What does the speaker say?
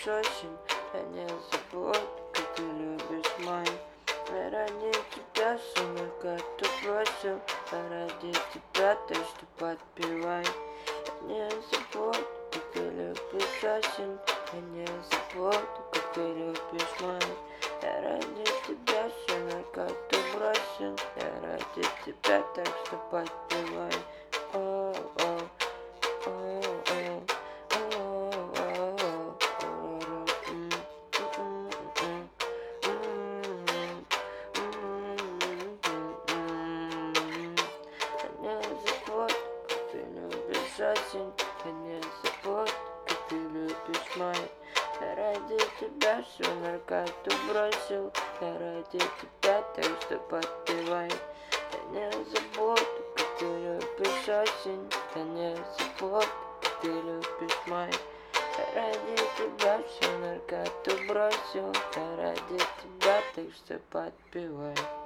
любишь осень, я не забуду, как ты любишь май. Я ради тебя самокату бросил, а ради тебя так что подпевай. Я не забуду, как ты любишь осень, я не забуду, как ты любишь май. Я ради тебя все на карту бросил, я ради тебя так что подпевай. О-о, о-о, о-о, не забудь, как ты любишь осень, я не забудь, как ты любишь май. Я ради тебя всю наркоту бросил, я ради тебя так что подпевай. Я не забуду, как ты любишь осень, я не забуду, как ты любишь май. Я ради тебя всю наркоту бросил, я ради тебя так что подпевай.